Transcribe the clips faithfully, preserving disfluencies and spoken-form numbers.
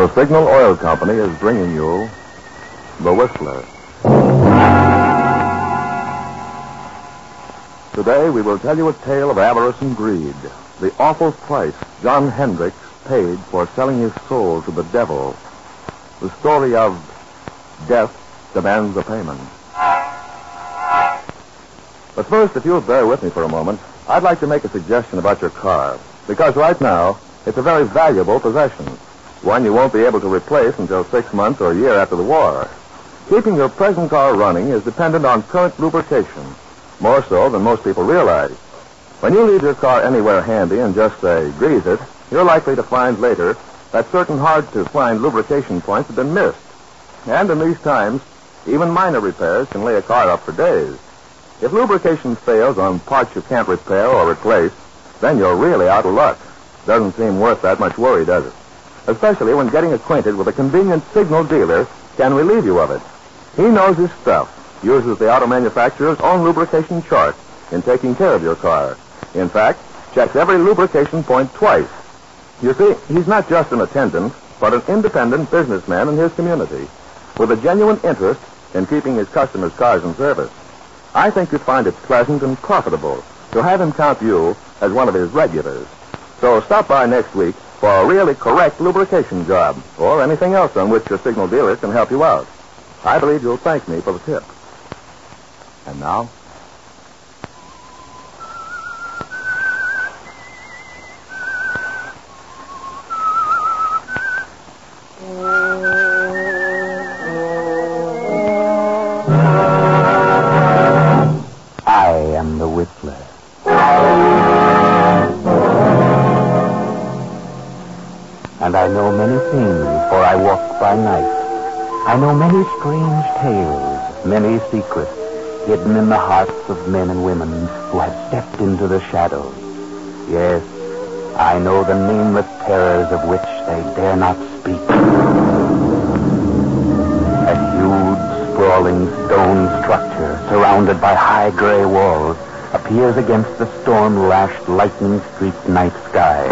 The Signal Oil Company is bringing you The Whistler. Today we will tell you a tale of avarice and greed, the awful price John Hendricks paid for selling his soul to the devil. The story of Death Demands a Payment. But first, if you'll bear with me for a moment, I'd like to make a suggestion about your car, because right now it's a very valuable possession, one you won't be able to replace until six months or a year after the war. Keeping your present car running is dependent on current lubrication, more so than most people realize. When you leave your car anywhere handy and just, say, grease it, you're likely to find later that certain hard-to-find lubrication points have been missed. And in these times, even minor repairs can lay a car up for days. If lubrication fails on parts you can't repair or replace, then you're really out of luck. Doesn't seem worth that much worry, does it? Especially when getting acquainted with a convenient Signal dealer can relieve you of it. He knows his stuff, uses the auto manufacturer's own lubrication chart in taking care of your car. In fact, checks every lubrication point twice. You see, he's not just an attendant, but an independent businessman in his community, with a genuine interest in keeping his customers' cars in service. I think you'd find it pleasant and profitable to have him count you as one of his regulars. So stop by next week for a really correct lubrication job, or anything else on which your Signal dealer can help you out. I believe you'll thank me for the tip. And now? I am the Whistler. And I know many things, for I walk by night. I know many strange tales, many secrets, hidden in the hearts of men and women who have stepped into the shadows. Yes, I know the nameless terrors of which they dare not speak. A huge, sprawling stone structure, surrounded by high gray walls, appears against the storm-lashed, lightning-streaked night sky.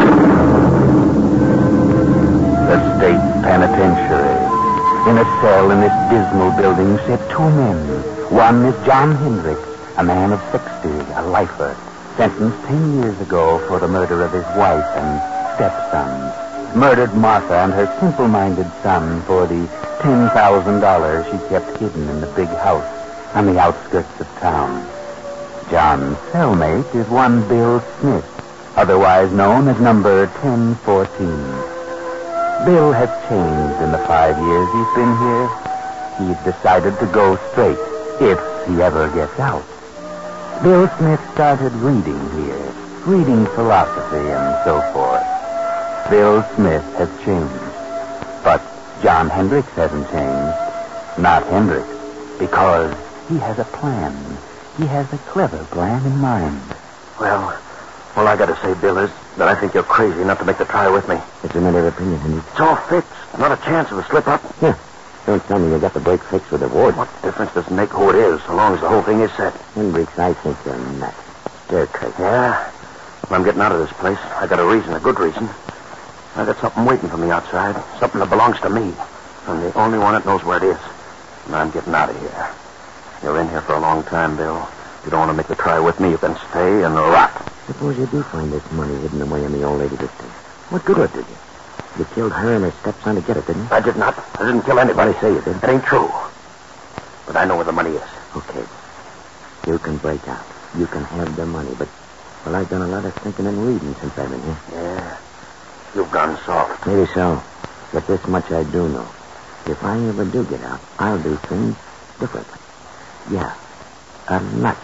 The state penitentiary. In a cell in this dismal building sit two men. One is John Hendricks, a man of sixty, a lifer, sentenced ten years ago for the murder of his wife and stepson. Murdered Martha and her simple-minded son for the ten thousand dollars she kept hidden in the big house on the outskirts of town. John's cellmate is one Bill Smith, otherwise known as number ten fourteen. Bill has changed in the five years he's been here. He's decided to go straight, if he ever gets out. Bill Smith started reading here, reading philosophy and so forth. Bill Smith has changed. But John Hendricks hasn't changed. Not Hendricks, because he has a plan. He has a clever plan in mind. Well, all I gotta say, Bill, is that I think you're crazy not to make the try with me. It's a matter of opinion, Hendricks. It's all fixed. Not a chance of a slip-up. Yeah. Don't tell me you got the break fixed with the ward. What difference does it make who it is, so long as the whole thing is set? Hendricks, I think you're nuts. Stir crazy. Yeah? Well, I'm getting out of this place. I got a reason, a good reason. I got something waiting for me outside. Something that belongs to me. I'm the only one that knows where it is. And I'm getting out of here. You're in here for a long time, Bill. If you don't want to make the try with me, you can stay and rot. Suppose you do find this money hidden away in the old lady this time. What good did you? You killed her and her stepson to get it, didn't you? I did not. I didn't kill anybody. I say you did. It ain't true. But I know where the money is. Okay. You can break out. You can have the money, but, well, I've done a lot of thinking and reading since I've been here. Yeah. You've gone soft. Maybe so. But this much I do know. If I ever do get out, I'll do things differently. Yeah. A lot.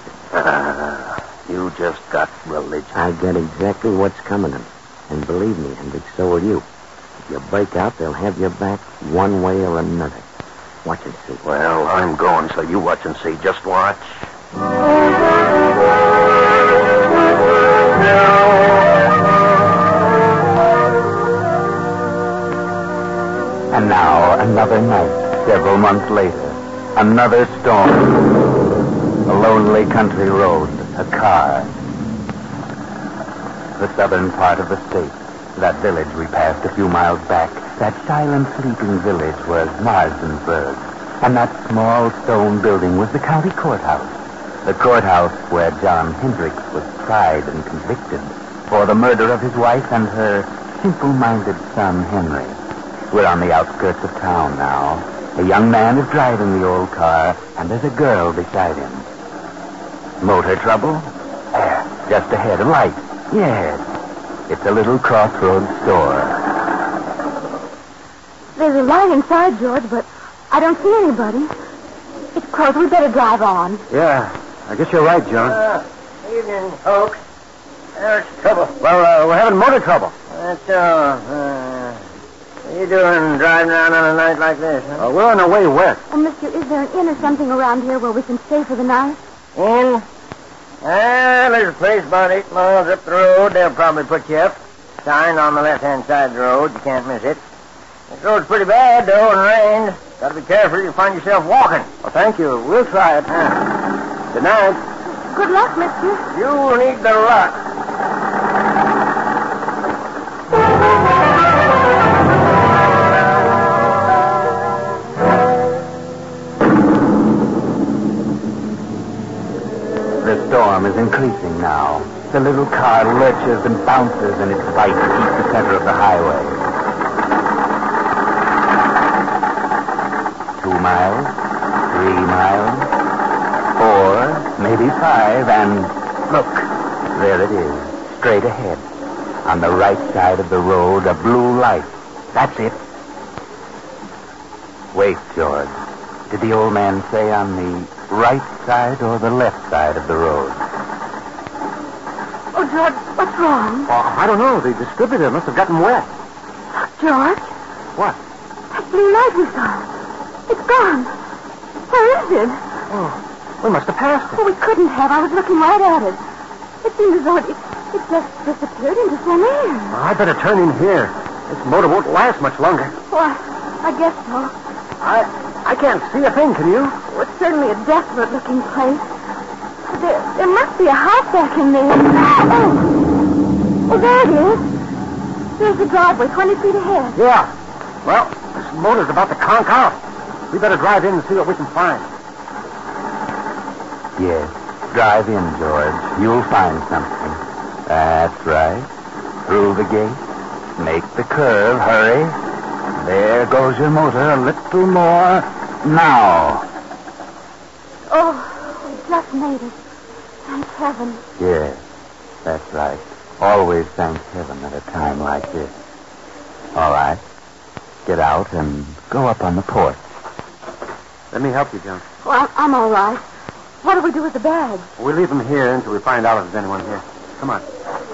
You just got religion. I get exactly what's coming to me. And believe me, Hendricks, so will you. If you break out, they'll have your back one way or another. Watch and see. Well, I'm going, so you watch and see. Just watch. And now, another night, several months later. Another storm. A lonely country road. A car. The southern part of the state. That village we passed a few miles back, that silent sleeping village was Marsdensburg. And that small stone building was the county courthouse. The courthouse where John Hendricks was tried and convicted for the murder of his wife and her simple-minded son, Henry. We're on the outskirts of town now. A young man is driving the old car, and there's a girl beside him. Motor trouble? There, just ahead, a light. Yes. It's a little crossroads store. There's a light inside, George, but I don't see anybody. It's closed. We better drive on. Yeah, I guess you're right, John. Uh, evening, folks. There's trouble. Well, uh, we're having motor trouble. That's all. Uh, what are you doing driving around on a night like this, huh? Uh, we're on our way west. Oh, mister, is there an inn or something around here where we can stay for the night? In? Well, there's a place about eight miles up the road. They'll probably put you up. Sign on the left-hand side of the road. You can't miss it. This road's pretty bad, though, and rained. Got to be careful. You'll find yourself walking. Well, thank you. We'll try it. Huh. Good night. Good luck, mister. You need the luck. The storm is increasing now. The little car lurches and bounces in its fight to keep the center of the highway. Two miles, three miles, four, maybe five, and look, there it is, straight ahead. On the right side of the road, a blue light. That's it. Wait, George. Did the old man say on the right side or the left side of the road? Oh, George, what's wrong? Oh, I don't know. The distributor must have gotten wet. Look, George. What? That blue light we saw. It's gone. Where is it? Oh, we must have passed it. Oh, we couldn't have. I was looking right at it. It seemed as though it, it just disappeared into thin air. Oh, I better turn in here. This motor won't last much longer. Oh, I, I guess so. I I can't see a thing, can you? Oh, it's certainly a desolate-looking place. There, there must be a house back in there. Oh, oh, there it is. There's the driveway, twenty feet ahead. Yeah. Well, this motor's about to conk out. We better drive in and see what we can find. Yes. Drive in, George. You'll find something. That's right. Through the gate. Make the curve. Hurry. There goes your motor. A little more. Now. Oh, we just made it. Thank heaven. Yes. That's right. Always thank heaven at a time like this. All right. Get out and go up on the porch. Let me help you, John. Oh, I'm, I'm all right. What do we do with the bags? We'll leave them here until we find out if there's anyone here. Come on.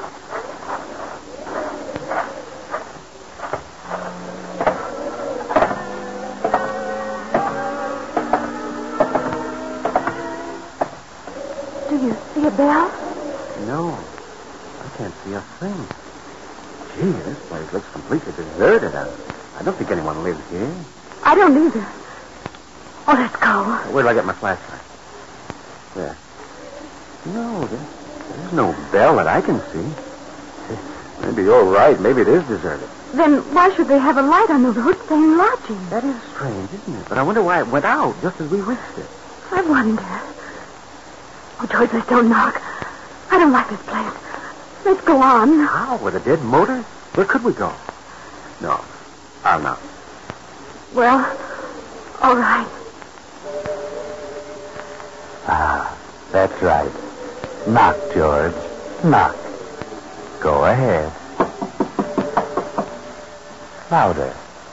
Do you see a bell? No. I can't see a thing. Gee, this place looks completely deserted. I, I don't think anyone lives here. I don't either. Oh, let's go. Where do I get my flashlight? There. No, there, there's no bell that I can see. Maybe you're right. Maybe it is deserted. Then why should they have a light on the road saying lodging? That is strange, isn't it? But I wonder why it went out just as we reached it. I wonder. Oh, George, let's don't knock. I don't like this place. Let's go on. How? With a dead motor? Where could we go? No. I'll not. Well, all right. Ah, that's right. Knock, George. Knock. Go ahead. Louder.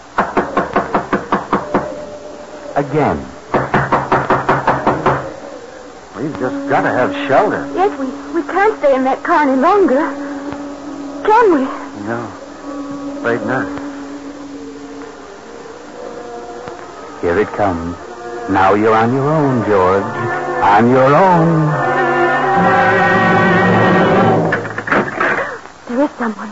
Again. We've just got to have shelter. Yes, we, we can't stay in that car any longer. Can we? No. Afraid not. Here it comes. Now you're on your own, George. On your own. There is someone.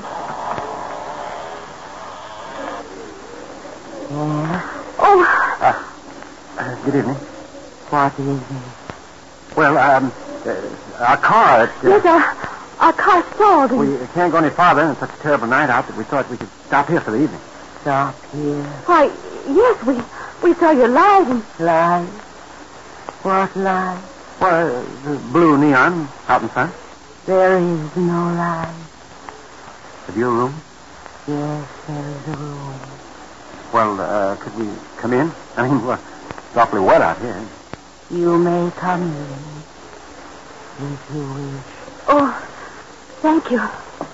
Oh. Uh, uh, good evening. What evening? Well, um, uh, our car... It's, uh, Yes, our, Our car stalled. And... We can't go any farther, and it's such a terrible night out that we thought we could stop here for the evening. Stop here. Why, yes, we we saw your light and... Light? What light? Well, uh, the blue neon out in front. There is no light. Have you a room? Yes, there is a room. Well, uh, could we come in? I mean, well, it's awfully wet out here. You may come in, if you wish. Oh, thank you.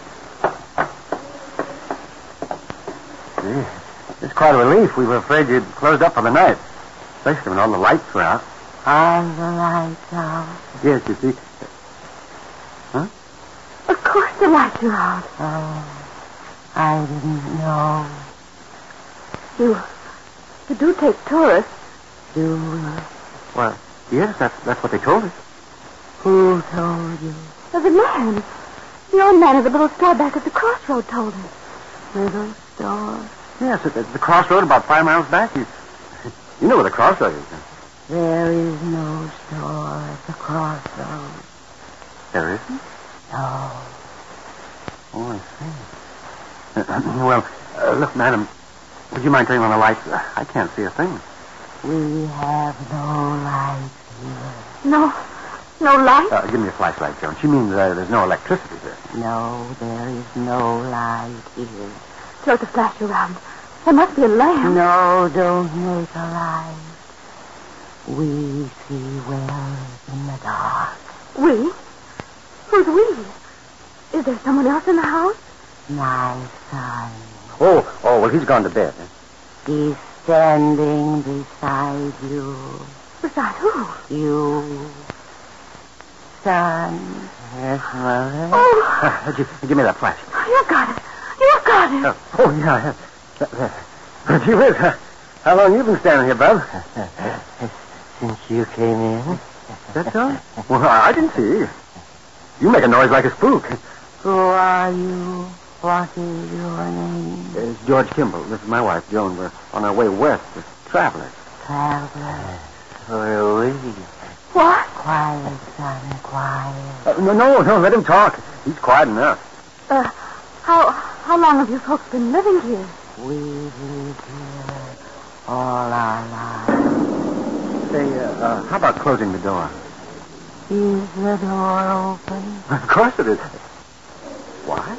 Gee, it's quite a relief. We were afraid you'd closed up for the night, especially when all the lights were out. Are the lights out? Yes, you see. Huh? Of course the lights are out. Oh, I didn't know. You, you do take tourists. Do we? Well, yes, that's, that's what they told us. Who told you? Uh, the man. The old man at the little store back at the crossroad told us. Little store? Yes, at the, the crossroad about five miles back. You, you know where the crossroad is. There is no store at the crossroad. There isn't? No. Oh, I see. well, uh, look, madam, would you mind turning on the lights? I can't see a thing. We have no light here. No, no light? Uh, give me a flashlight, Joan. She means uh, there's no electricity here. No, there is no light here. Throw the flash around. There must be a lamp. No, don't make a light. We see well in the dark. We? Who's we? Is there someone else in the house? My son. Oh, oh, well, he's gone to bed. He's standing beside you. Beside who? You. Son. Yes, Mother. Oh, Uh, give, give me that flash. you've got it. You've got it. Uh, oh, yeah. Uh, uh, gee whiz, uh, how long you been standing here, Bub? Since you came in. That's all? Well, I didn't see. You make a noise like a spook. Who are you? What is your name? It's George Kimball. This is my wife, Joan. We're on our way west as travelers. Traveler. Where are we? What? Quiet, son, quiet. Uh, no, no, no, let him talk. He's quiet enough. Uh, how how long have you folks been living here? We've lived here all our lives. Say, uh, uh, how about closing the door? Is the door open? Of course it is. What?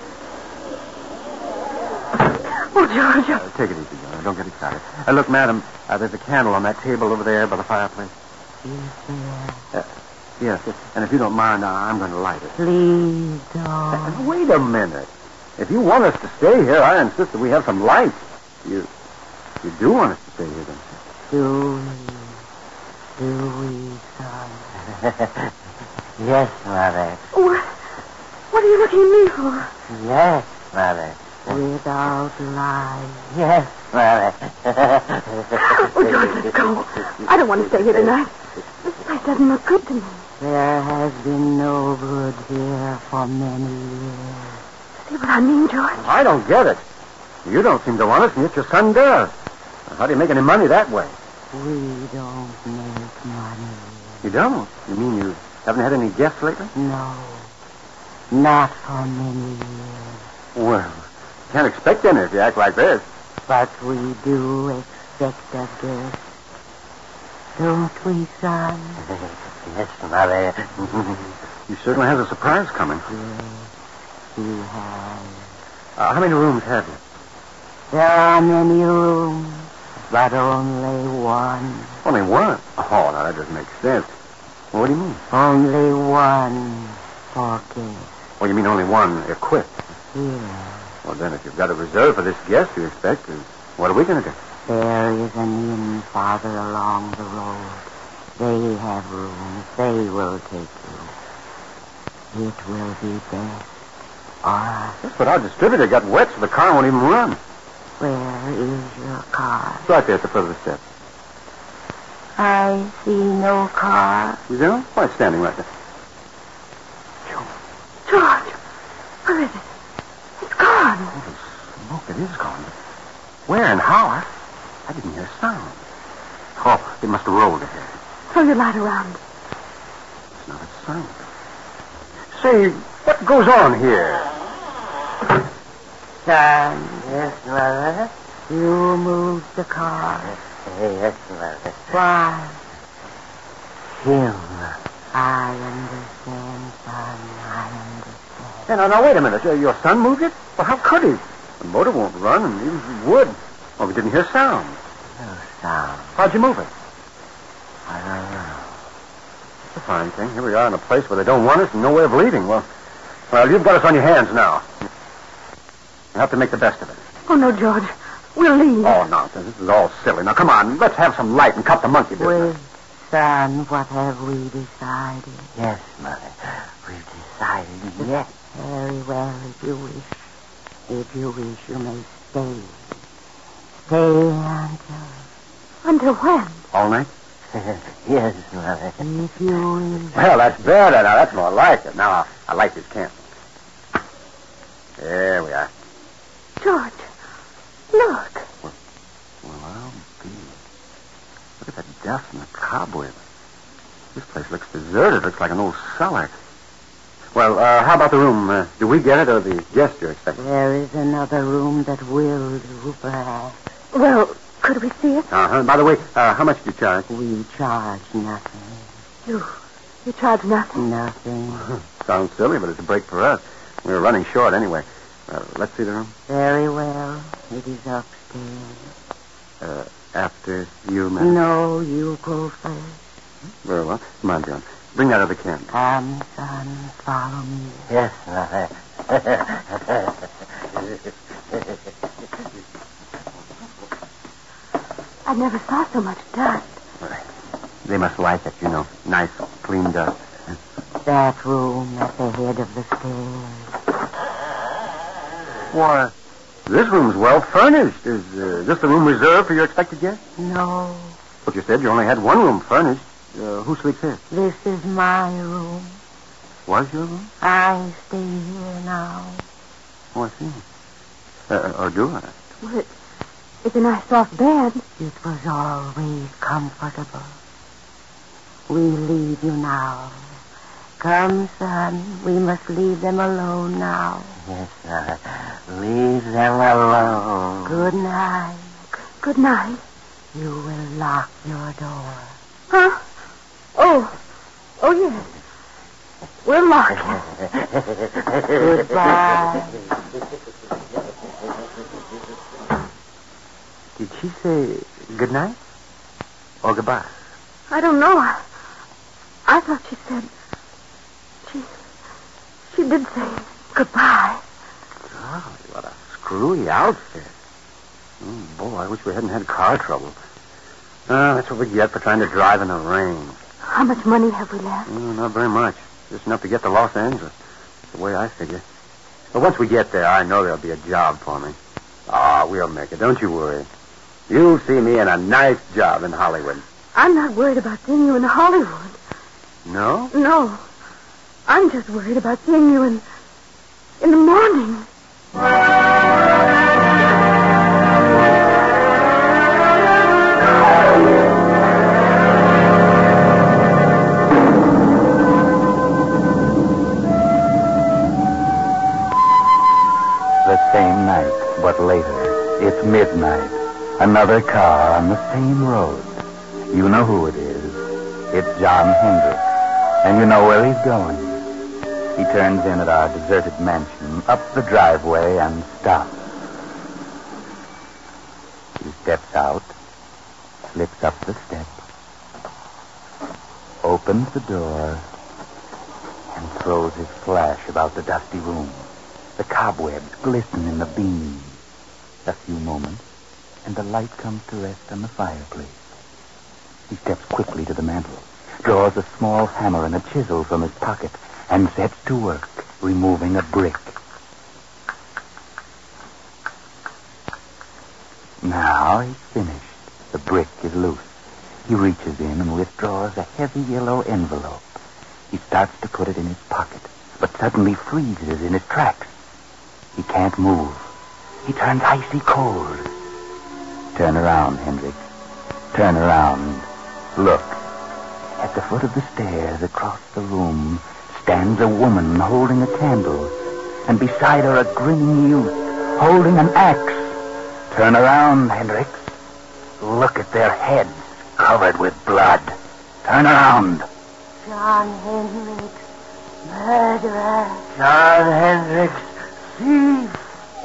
Oh, George. Uh, take it easy, Joan. Don't get excited. Uh, look, madam, uh, there's a candle on that table over there by the fireplace. Is there? Uh, yes, and if you don't mind, uh, I'm going to light it. Please Uh, don't. wait a minute. If you want us to stay here, I insist that we have some light. You, you do want us to stay here, don't you? Do we? Do we, son? Yes, Mother. What? What are you looking at me for? Yes, Mother. Without light. Yes, Mother. Oh, George, let's go. I don't want to stay here tonight. This place doesn't look good to me. There has been no good here for many years. See what I mean, George? I don't get it. You don't seem to want us, and yet your son does. How do you make any money that way? We don't make money. You don't? You mean you haven't had any guests lately? No. Not for many years. Well, can't expect any if you act like this. But we do expect a guest. Don't we, son? Yes, Mother. He certainly has a surprise coming. Yes, he has. Uh, how many rooms have you? There are many rooms, but only one. Only one. Oh, now that doesn't make sense. Well, what do you mean? Only one for guests. Well, you mean only one equipped. Here. Well, then, if you've got a reserve for this guest you expect, what are we going to do? There is an inn farther along the road. They have rooms. They will take you. It will be best. All right. Yes, but our distributor got wet, so the car won't even run. Where is your car? It's right there at the foot of the steps. I see no car. You do? Why, it's standing right there. George, where is it? It's gone. Holy smoke, it is gone. Where and how? I, I didn't hear a sound. Oh, it must have rolled ahead. Throw your light around. It's not a sound. Say, What goes on here? Son, yes, Mother. You moved the car. Yes, Mother. Why? Him. I understand, son. I understand. Hey, now, now, wait a minute. Uh, Your son moved it? Well, how could he? The motor won't run, and even if he would. Well, we didn't hear sound. No sound. How'd you move it? I don't know. It's a fine thing. Here we are in a place where they don't want us and no way of leaving. Well, well, you've got us on your hands now. You have to make the best of it. Oh, no, George. We'll leave. Oh, nonsense. This is all silly. Now, come on. Let's have some light and cut the monkey business. Wait, son, what have we decided? Yes, Mother. We've decided, yes. Very well, if you wish. If you wish, you may stay. Stay until... Until when? All night? Yes, Mother. If you wish. Well, that's better. Now, that's more like it. Now, I'll, I'll light this candle. There we are. George, look. Well, I'll be. Look at the dust and the cobweb. This place looks deserted. Looks like an old cellar. Well, uh, how about the room? Uh, do we get it or the guest you're expecting? There is another room that will do, perhaps. Well, could we see it? Uh-huh. By the way, uh, how much do you charge? We charge nothing. You, you charge nothing? Nothing. Sounds silly, but it's a break for us. We're running short anyway. Uh, let's see the room. Very well. It is upstairs. Uh, after you, madam? No, you go first. Very well. Come on, John. Bring that other candle. Come, son, follow me. Yes, Mother. I never saw so much dust. They must like it, you know. Nice, clean dust. That room at the head of the stairs. Why, this room's well furnished. Is uh, this the room reserved for your expected guest? No, But you said you only had one room furnished. Uh, who sleeps here? this is my room. Was your room? I stay here now. Oh, I see. Uh, or do I? Well, it, it's a nice soft bed. It was always comfortable. We leave you now. Come, son, we must leave them alone now. Yes, sir. Leave them alone. Good night. Good night. You will lock your door. Huh? Oh. Oh, yes. We'll lock it. Goodbye. Did she say good night? Or goodbye? I don't know. I, I thought she said... She... She did say goodbye. Golly, what a screwy outfit. Oh, boy, I wish we hadn't had car trouble. Uh, that's what we get for trying to drive in the rain. How much money have we left? Oh, not very much. Just enough to get to Los Angeles. That's the way I figure. But once we get there, I know there'll be a job for me. Ah, oh, we'll make it. Don't you worry. You'll see me in a nice job in Hollywood. I'm not worried about seeing you in Hollywood. No? No. I'm just worried about seeing you in... in the morning. The same night, but later. It's midnight. Another car on the same road. You know who it is. It's John Hendricks. And you know where he's going. He turns in at our deserted mansion, up the driveway, and stops. He steps out, slips up the steps, opens the door, and throws his flash about the dusty room. The cobwebs glisten in the beams. A few moments, and the light comes to rest on the fireplace. He steps quickly to the mantel, draws a small hammer and a chisel from his pocket, and sets to work, removing a brick. Now he's finished. The brick is loose. He reaches in and withdraws a heavy yellow envelope. He starts to put it in his pocket, but suddenly freezes in his tracks. He can't move. He turns icy cold. Turn around, Hendricks. Turn around. Look. At the foot of the stairs across the room stands a woman holding a candle, and beside her a grinning youth holding an axe. Turn around, Hendricks. Look at their heads covered with blood. Turn around. John Hendricks, murderer. John Hendricks, thief.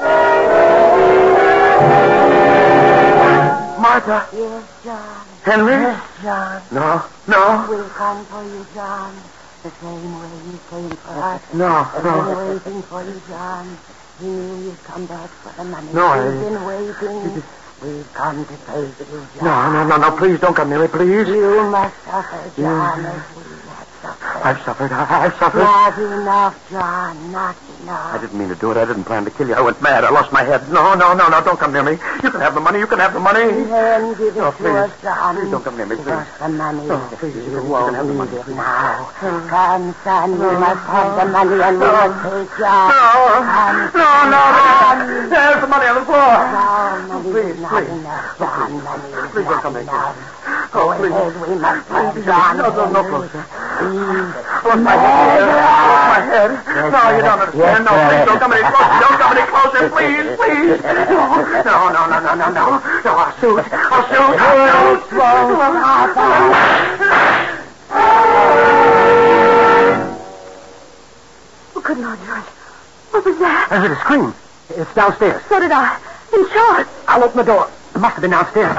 Martha. Yes, John. Henry? Yes, John. No, no. We'll come for you, John. The same way you came for us. No, I've no. been waiting for you, John. He knew you'd come back for the money. No, I- We've been waiting. We've come to pay you, John. No, no, no, no. Please don't come near me, please. You must suffer, John, as we have suffered. I've suffered. I- I've suffered. Not enough, John. Not enough. I didn't mean to do it. I didn't plan to kill you. I went mad. I lost my head. No, no, no, no. Don't come near me. You can have the money. You can have the money. Then give it No, to please. us, John. Please don't come near me, Give please. us the money. No, please, you You can- you won't can have the need money, it please. now. Come, son. You must have the money, and we No. must take John. No. Come, No, no, no. There's the money on the floor. No, money Please, is not please. enough, John. Money is Please don't not come near me. enough. Oh, Go please. ahead. We must have John. No, no, no, Henry. closer. Please. Lost my head. Lost my head. No, you don't understand. No, please don't come any closer. Don't come any closer. Please, please. No, no, no, no, no, no. No, I'll shoot. I'll shoot. I'll shoot. Oh, good Lord, George. What was that? I heard a scream. It's downstairs. So did I. In shorts. I'll open the door. It must have been downstairs.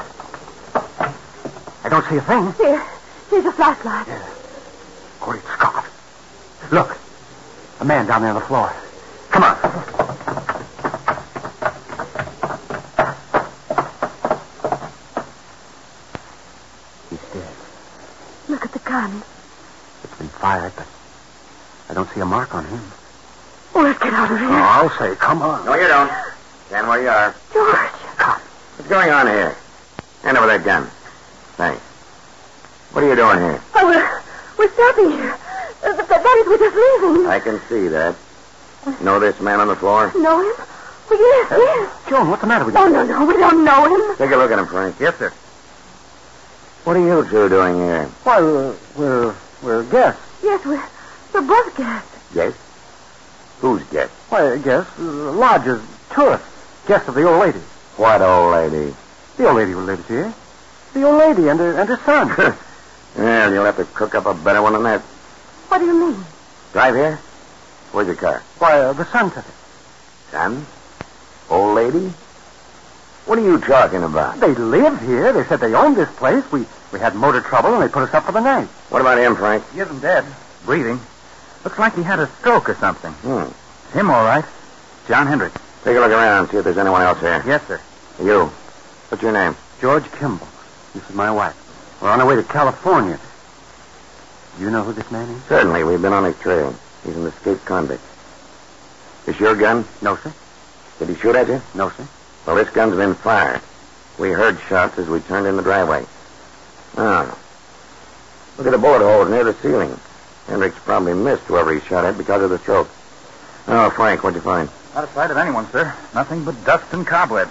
I don't see a thing. Here. Here's a flashlight. Great Scott. Look. A man down there on the floor. Come on. He's dead. Look at the gun. It's been fired, but I don't see a mark on him. Oh, let's get out of here. Oh, I'll say, come on. No, you don't. Stand where you are. George. Come. What's going on here? Hand over that gun. Thanks. What are you doing here? Oh, we're, we're stopping here. Uh, th- that is, we're just leaving. I can see that. You know this man on the floor? Know him? Oh, yes, yes. Joan, what's the matter with you? Oh, no, no, we don't know him. Take a look at him, Frank. Yes, sir. What are you two doing here? Why, uh, we're, we're guests. Yes, we're, we're both guests. Guests? Who's guests? Why, guests, uh, lodgers, tourists. Guests of the old lady. What old lady? The old lady who lives here. The old lady and her, and her son. Well, you'll have to cook up a better one than that. What do you mean? Drive here? Where's your car? Why, uh, the son took it. Son? Old lady? What are you talking about? They live here. They said they owned this place. We, we had motor trouble, and they put us up for the night. What about him, Frank? He isn't dead. Breathing. Looks like he had a stroke or something. Hmm. Him, all right. John Hendricks. Take a look around, see if there's anyone else here. Yes, sir. You. What's your name? George Kimball. This is my wife. We're on our way to California. You know who this man is? Certainly, we've been on his trail. He's an escaped convict. This your gun? No, sir. Did he shoot at you? No, sir. Well, this gun's been fired. We heard shots as we turned in the driveway. Ah. Look at the bullet holes near the ceiling. Hendricks probably missed whoever he shot at because of the stroke. Oh, Frank, what'd you find? Not a sight of anyone, sir. Nothing but dust and cobwebs.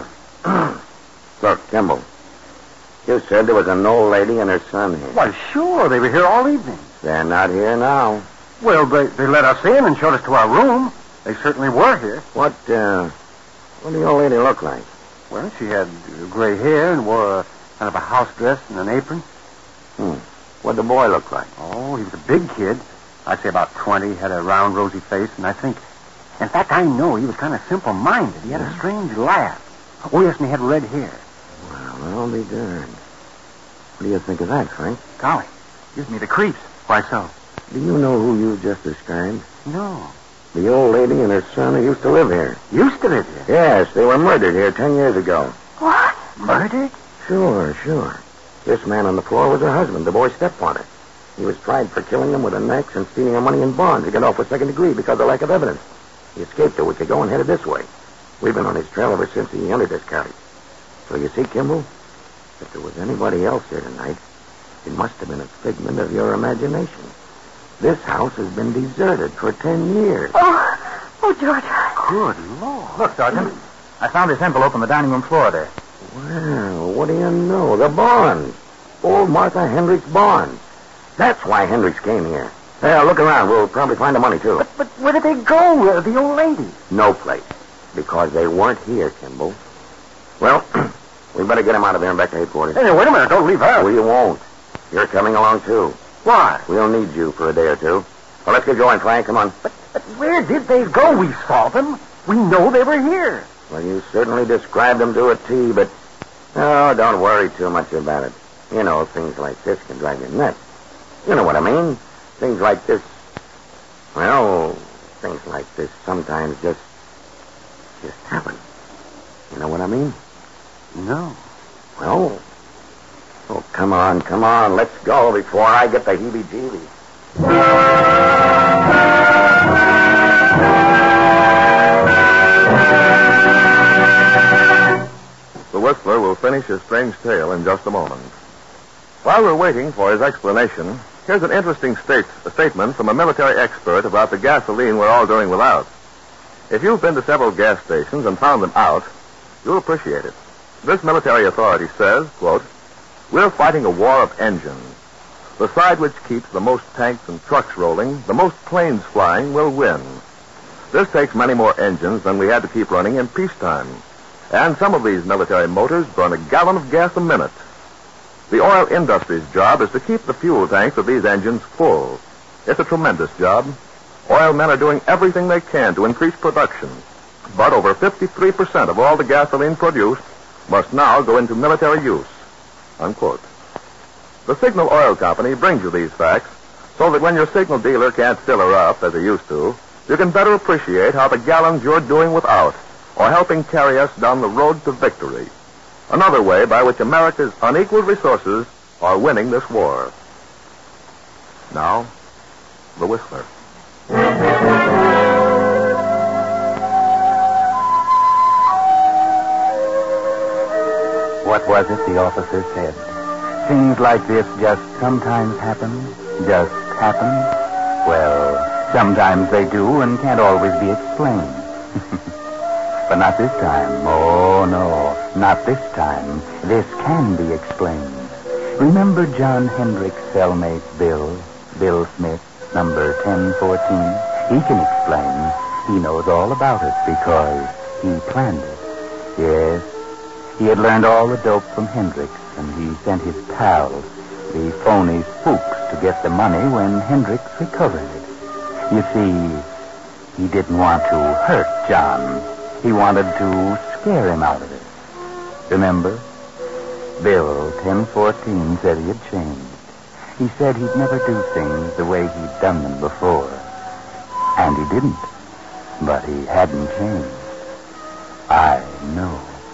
Oh. Look, Kimball. You said there was an old lady and her son here. Why, sure. They were here all evening. They're not here now. Well, they, they let us in and showed us to our room. They certainly were here. What, uh, what did the old lady look like? Well, she had uh, gray hair and wore a kind of a house dress and an apron. Hmm. What'd the boy look like? Oh, he was a big kid. I'd say about twenty, had a round, rosy face, and I think... In fact, I know he was kind of simple-minded. He had a strange laugh. Oh, yes, and he had red hair. Well, I'll be darned. What do you think of that, Frank? Golly, gives me the creeps. Why so? Do you know who you just described? No. The old lady and her son who used to live here. Used to live here. Yes, they were murdered here ten years ago. What? Murdered? Sure, sure. This man on the floor was her husband, the boy's stepfather. He was tried for killing them with an axe and stealing her money in bonds. He got off with second degree because of lack of evidence. He escaped a week ago and headed this way. We've been on his trail ever since he entered this county. So you see, Kimball, if there was anybody else here tonight, it must have been a figment of your imagination. This house has been deserted for ten years. Oh, oh, George. Good Lord. Look, Sergeant. I found this envelope on the dining room floor there. Well, what do you know? The bonds. Old Martha Hendricks bonds. That's why Hendricks came here. Yeah, look around. We'll probably find the money, too. But, but where did they go, uh, the old lady? No place. Because they weren't here, Kimball. Well, we better get him out of there and back to headquarters. Hey, wait a minute. Don't leave her. We won't. You're coming along, too. Why? We'll need you for a day or two. Well, let's get going, Frank. Come on. But, but where did they go? We saw them. We know they were here. Well, you certainly described them to a T, but... Oh, don't worry too much about it. You know, things like this can drive you nuts. You know what I mean? Things like this... Well, things like this sometimes just... just happen. You know what I mean? No. Well... Oh, come on, come on. Let's go before I get the heebie-jeebies. The Whistler will finish his strange tale in just a moment. While we're waiting for his explanation, here's an interesting state, a statement from a military expert about the gasoline we're all doing without. If you've been to several gas stations and found them out, you'll appreciate it. This military authority says, quote, "We're fighting a war of engines. The side which keeps the most tanks and trucks rolling, the most planes flying, will win. This takes many more engines than we had to keep running in peacetime. And some of these military motors burn a gallon of gas a minute. The oil industry's job is to keep the fuel tanks of these engines full. It's a tremendous job. Oil men are doing everything they can to increase production. But over fifty-three percent of all the gasoline produced must now go into military use." Unquote. The Signal Oil Company brings you these facts so that when your signal dealer can't fill her up as he used to, you can better appreciate how the gallons you're doing without are helping carry us down the road to victory. Another way by which America's unequaled resources are winning this war. Now, the Whistler. What was it the officer said? Things like this just sometimes happen? Just happen? Well, sometimes they do and can't always be explained. But not this time. Oh, no, not this time. This can be explained. Remember John Hendrick's cellmate, Bill? Bill Smith, number ten fourteen? He can explain. He knows all about it because he planned it. Yes, he had learned all the dope from Hendricks, and he sent his pals, the phony spooks, to get the money when Hendricks recovered it. You see, he didn't want to hurt John. He wanted to scare him out of it. Remember? Bill, ten fourteen, said he had changed. He said he'd never do things the way he'd done them before. And he didn't. But he hadn't changed. I know.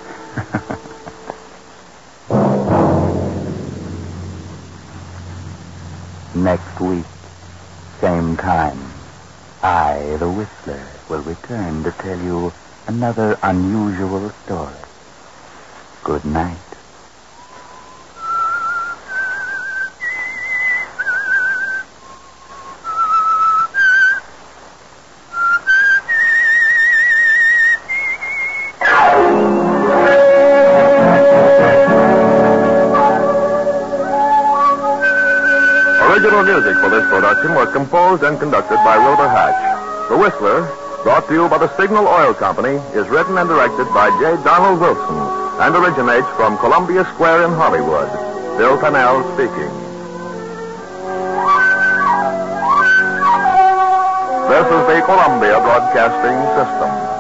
Next week, same time, I, the Whistler, will return to tell you another unusual story. Good night. Original music for this production was composed and conducted by Wilbur Hatch. The Whistler, brought to you by the Signal Oil Company, is written and directed by J. Donald Wilson and originates from Columbia Square in Hollywood. Bill Pennell speaking. This is the Columbia Broadcasting System.